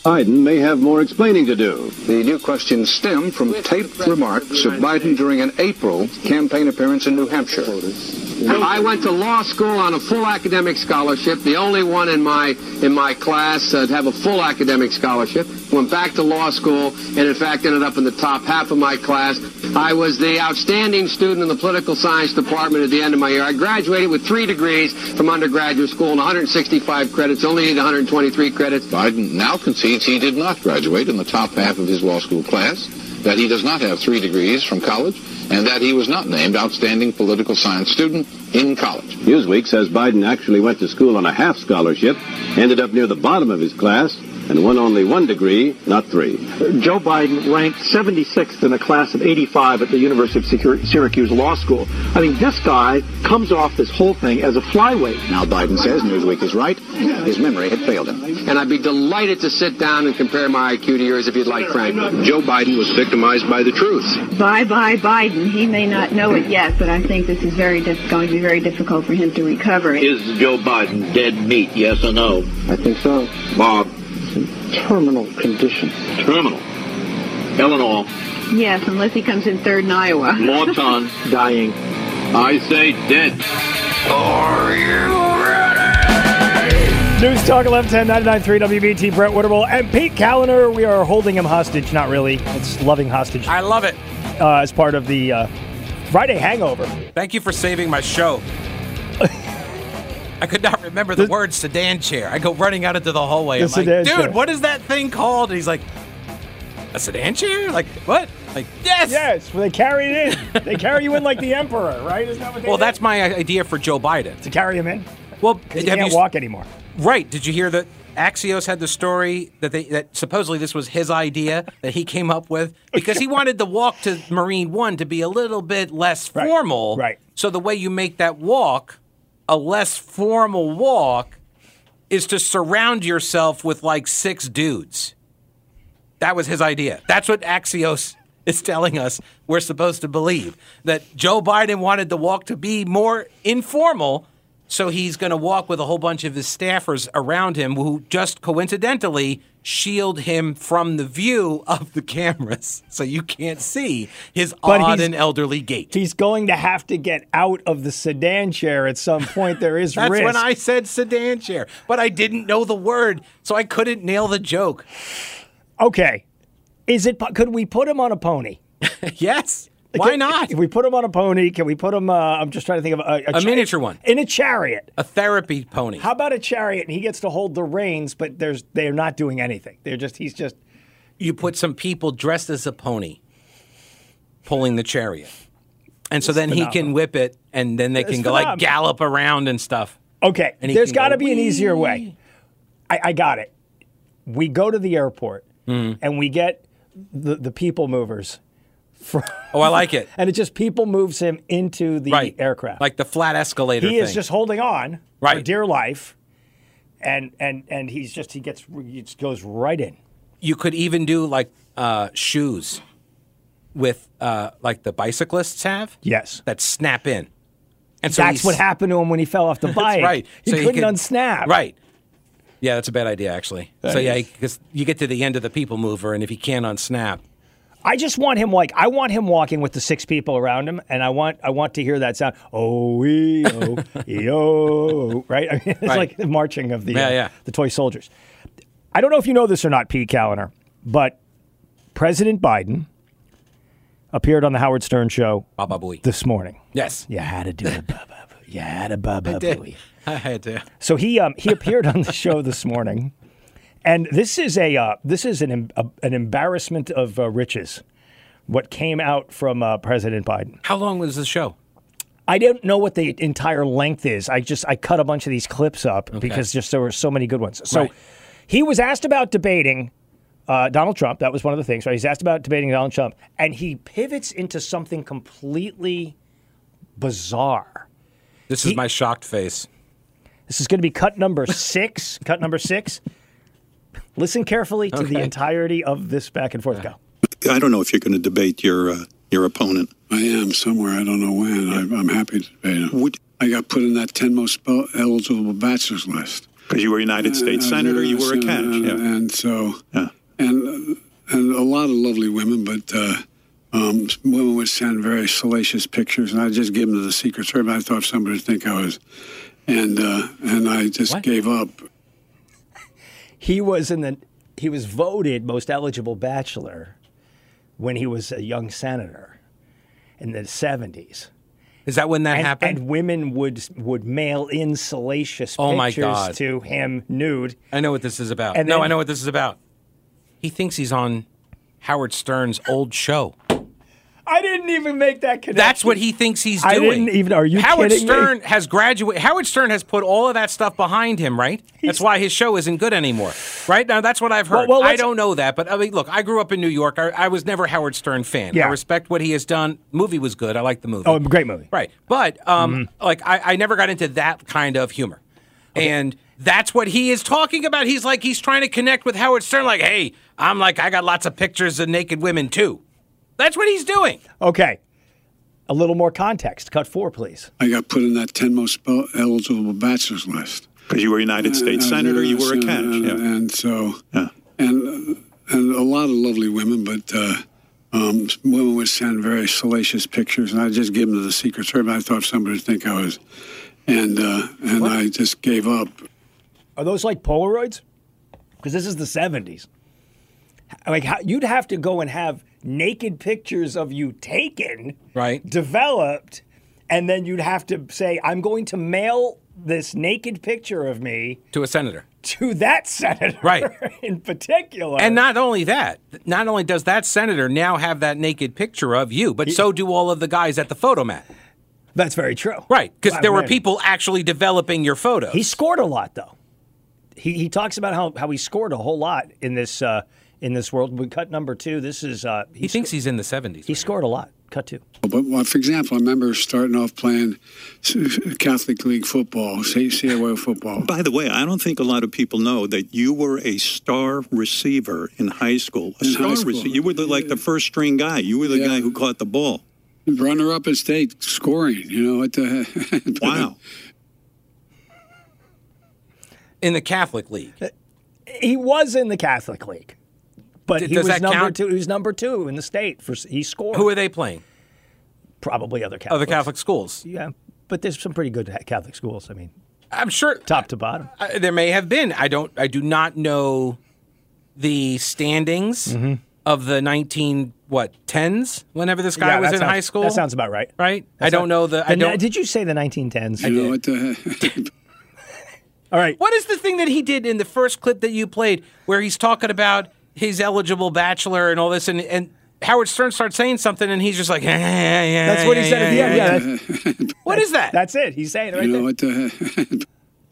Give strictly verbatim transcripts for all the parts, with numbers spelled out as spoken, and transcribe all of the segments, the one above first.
Biden may have more explaining to do. The new questions stem from taped remarks of Biden during an April campaign appearance in New Hampshire. I went to law school on a full academic scholarship, the only one in my in my class uh, to have a full academic scholarship. Went back to law school and, in fact, ended up in the top half of my class. I was the outstanding student in the political science department at the end of my year. I graduated with three degrees from undergraduate school and one hundred sixty-five credits, only needed one hundred twenty-three credits. Biden now concedes he did not graduate in the top half of his law school class, that he does not have three degrees from college, and that he was not named outstanding political science student in college. Newsweek says Biden actually went to school on a half scholarship, ended up near the bottom of his class, and won only one degree, not three. Joe Biden ranked seventy-sixth in a class of eighty-five at the University of Syracuse Law School. I mean, this guy comes off this whole thing as a flyweight. Now Biden says Newsweek is right. His memory had failed him. And I'd be delighted to sit down and compare my I Q to yours if you'd like, Frank. Joe Biden was victimized by the truth. Bye-bye, Biden. He may not know it yet, but I think this is very diff- going to be very difficult for him to recover. Is Joe Biden dead meat, yes or no? I think so. Bob? Terminal condition. Terminal. Eleanor. Yes, unless he comes in third in Iowa. Morton. Dying. I say dead. Are you ready? News Talk eleven ten ninety-nine point three W B T, Brett Winterble and Pete Callender. We are holding him hostage. Not really. It's loving hostage. I love it. Uh, as part of the uh, Friday hangover. Thank you for saving my show. I could not remember the, the word sedan chair. I go running out into the hallway. I'm like, dude, chair. What is that thing called? And he's like, a sedan chair? Like, what? Like, yes! Yes, well, they carry it in. They carry you in like the emperor, right? Isn't that what they Well, do? That's my idea for Joe Biden. To carry him in? Well, he can't you, walk anymore. Right. Did you hear that Axios had the story that they that supposedly this was his idea that he came up with? Because he wanted the walk to Marine One to be a little bit less formal. Right. right. So the way you make that walk a less formal walk is to surround yourself with like six dudes. That was his idea. That's what Axios is telling us we're supposed to believe. That Joe Biden wanted the walk to be more informal, so he's going to walk with a whole bunch of his staffers around him who just coincidentally shield him from the view of the cameras so you can't see his but odd and elderly gait. He's going to have to get out of the sedan chair at some point. There is That's risk. when I said sedan chair, but I didn't know the word, so I couldn't nail the joke. Okay. Is it? Could we put him on a pony? Yes. Why not? If we put him on a pony, can we put him, uh, I'm just trying to think of a, a, a miniature one. In a chariot. A therapy pony. How about a chariot and he gets to hold the reins, but there's they're not doing anything. They're just, he's just. You put some people dressed as a pony pulling the chariot. And so it's then phenomenal. He can whip it and then they can it's go phenomenal. Like gallop around and stuff. Okay. And there's got to go, be an easier way. I, I got it. We go to the airport mm. and we get the, the people movers. From, oh, I like it. And it just people moves him into the right. aircraft. Like the flat escalator He thing. is just holding on right. for dear life. And and and he's just, he gets, he just goes right in. You could even do like uh, shoes with uh, like the bicyclists have. Yes. That snap in. And so that's what happened to him when he fell off the bike. That's right. He so couldn't he could, unsnap. Right. Yeah, that's a bad idea, actually. That so, is. Yeah, because you get to the end of the people mover, and if he can't unsnap. I just want him like I want him walking with the six people around him, and I want I want to hear that sound. Oh, ee, oh, ee, oh, right? I mean, it's right. like the marching of the yeah, uh, yeah. the toy soldiers. I don't know if you know this or not, Pete Callender, but President Biden appeared on the Howard Stern show Baba Booey. this morning. Yes, you had to do the Baba Booey. You had to Baba Booey. I had to. So he um, he appeared on the show this morning. And this is a uh, this is an a, an embarrassment of uh, riches. What came out from uh, President Biden? How long was the show? I don't know what the entire length is. I just I cut a bunch of these clips up okay. because just there were so many good ones. So right. he was asked about debating uh, Donald Trump. That was one of the things. Right? He's asked about debating Donald Trump, and he pivots into something completely bizarre. This is he, my shocked face. This is going to be cut number six. cut number six. Listen carefully to okay. the entirety of this back and forth. Go. I don't know if you're going to debate your uh, your opponent. I am somewhere. I don't know when. I, I'm happy to debate him. Would, I got put in that ten most eligible bachelors list. Because you were a United States uh, Senator, you were a catch. And, Yeah. and so, Yeah. and and a lot of lovely women, but uh, um, women would send very salacious pictures, and I'd just give them to the Secret Service. I thought somebody would think I was, and uh, and I just What? gave up. He was in the he was voted most eligible bachelor when he was a young senator in the seventies. Is that when that and, happened? And women would would mail in salacious Oh, my pictures God. to him nude. I know what this is about. And no, then- I know what this is about. He thinks he's on Howard Stern's old show. I didn't even make that connection. That's what he thinks he's I doing. didn't even. Are you Howard kidding Stern me? has graduated. Howard Stern has put all of that stuff behind him, right? That's why his show isn't good anymore, right? Now that's what I've heard. Well, well, I let's- don't know that, but I mean, look, I grew up in New York. I, I was never a Howard Stern fan. Yeah. I respect what he has done. Movie was good. I like the movie. Oh, great movie. Right, but um, Mm-hmm. like I, I never got into that kind of humor, and that's what he is talking about. He's like he's trying to connect with Howard Stern. Like, hey, I'm like I got lots of pictures of naked women too. That's what he's doing. Okay. A little more context. Cut four, please. I got put in that ten most el- eligible bachelors list. Because you were a United States Uh, Senator, you were a and- catch. and, Yeah. and so, Yeah. and and a lot of lovely women, but uh, um, women would send very salacious pictures, and I'd just give them to the Secret Service. I thought somebody would think I was, and uh, and I just gave up. Are those like Polaroids? Because this is the seventies. Like how, you'd have to go and have naked pictures of you taken, Right. developed, and then you'd have to say, "I'm going to mail this naked picture of me To a senator. to that senator, Right. in particular." And not only that, not only does that senator now have that naked picture of you, but so do all of the guys at the photomat. That's very true. Right, because Wow, there were man. people actually developing your photos. He scored a lot, though. He he talks about how, how he scored a whole lot in this uh, in this world. We cut number two. This is uh, he thinks he's in the seventies. he scored a lot. Cut two. But well, for example, I remember starting off playing Catholic League football, C A Y football. By the way, I don't think a lot of people know that you were a star receiver in high school. A In star high school. receiver. You were the, like the first string guy. You were the Yeah. guy who caught the ball. Runner up in state scoring, you know what the Wow. In the Catholic League. He was in the Catholic League, but D- he does was that number count? two. He was number two in the state for he scored. Who are they playing? Probably other Catholics. Other Catholic schools. Yeah, but there's some pretty good Catholic schools. I mean, I'm sure top to bottom. uh, there may have been. I don't. I do not know the standings Mm-hmm. of the nineteen what tens. Whenever this guy Yeah, was that in sounds- high school, That sounds about right. right. That I don't sound- know the. I the- don't. Did you say the nineteen tens? you know what the All right. What is the thing that he did in the first clip that you played where he's talking about his eligible bachelor and all this, and, and Howard Stern starts saying something, and he's just like, yeah, yeah, yeah. That's what he said at the end. Yeah. that- What is that? That's it. He's saying it right you know there. what the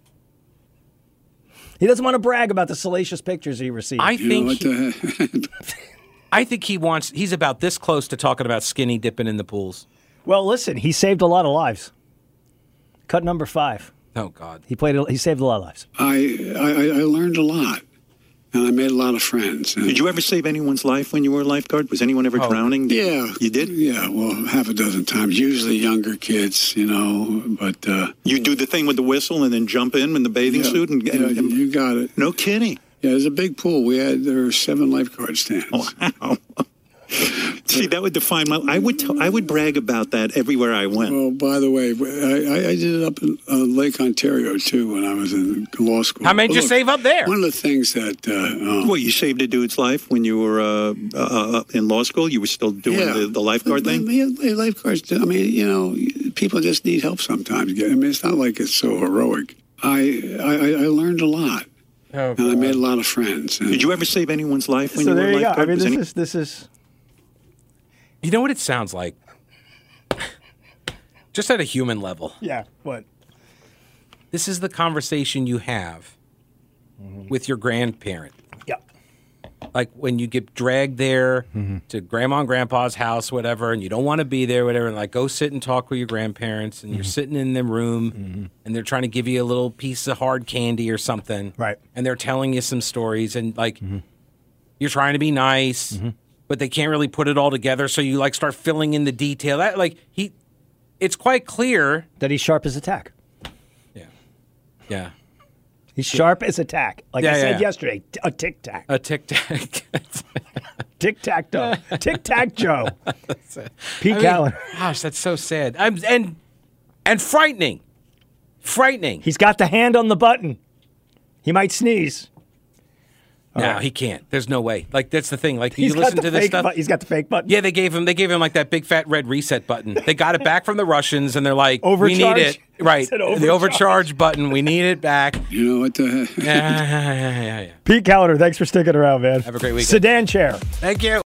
He doesn't want to brag about the salacious pictures he received. I you know think what he, the I think he wants. He's about this close to talking about skinny dipping in the pools. Well, listen, he saved a lot of lives. Cut number five. Oh God. He played. A, he saved a lot of lives. I, I I learned a lot, and I made a lot of friends. And Did you ever save anyone's life when you were a lifeguard? Was anyone ever Oh. drowning? Yeah, You did? Yeah, well, half a dozen times. Usually younger kids, you know. But uh, You do the thing with the whistle and then jump in in the bathing yeah, suit? and, yeah, and, and you got it. No kidding. Yeah, there's a big pool. We had there were seven lifeguard stands. Wow. See, that would define my. I would. T- I would brag about that everywhere I went. Well, by the way, I, I did it up in uh, Lake Ontario too when I was in law school. How many did you Look, save up there? One of the things that uh, um, Well, you saved a dude's life when you were uh, uh, in law school. You were still doing yeah, the, the lifeguard But- thing. but, yeah, lifeguards. I mean, you know, people just need help sometimes. I mean, it's not like it's so heroic. I I, I learned a lot, Oh, and I made a lot of friends. And Did you ever save anyone's life when So you were there a you go. lifeguard? I mean, Was this any- is this is. You know what it sounds like? Just at a human level. Yeah. What? This is the conversation you have with your grandparent. Yeah. Like when you get dragged there to grandma and grandpa's house, whatever, and you don't want to be there, whatever, and like go sit and talk with your grandparents, and you're sitting in their room, and they're trying to give you a little piece of hard candy or something. Right. And they're telling you some stories, and like you're trying to be nice, but they can't really put it all together, so you like start filling in the detail. That like he, it's quite clear That he's sharp as a tack. Yeah. Yeah. He's sharp as a tack. Like Yeah, I yeah, said yeah. yesterday, t- a tic tac. A tic tac. Tic tac toe. Tic tac Joe. Pete I mean, Callender. Gosh, that's so sad. I'm, and and frightening. Frightening. He's got the hand on the button. He might sneeze. All No, right. he can't. There's no way. Like that's the thing. Like He's you got listen the to this fake stuff. bu- he's got the fake button. Yeah, they gave him. They gave him like that big fat red reset button. They got it back from the Russians, and they're like, Overcharge? "We need it." Right, Said the overcharge. overcharge button. We need it back. You know what the heck? Yeah, yeah, yeah, yeah, yeah. Pete Callender, thanks for sticking around, man. Have a great weekend. Sedan chair. Thank you.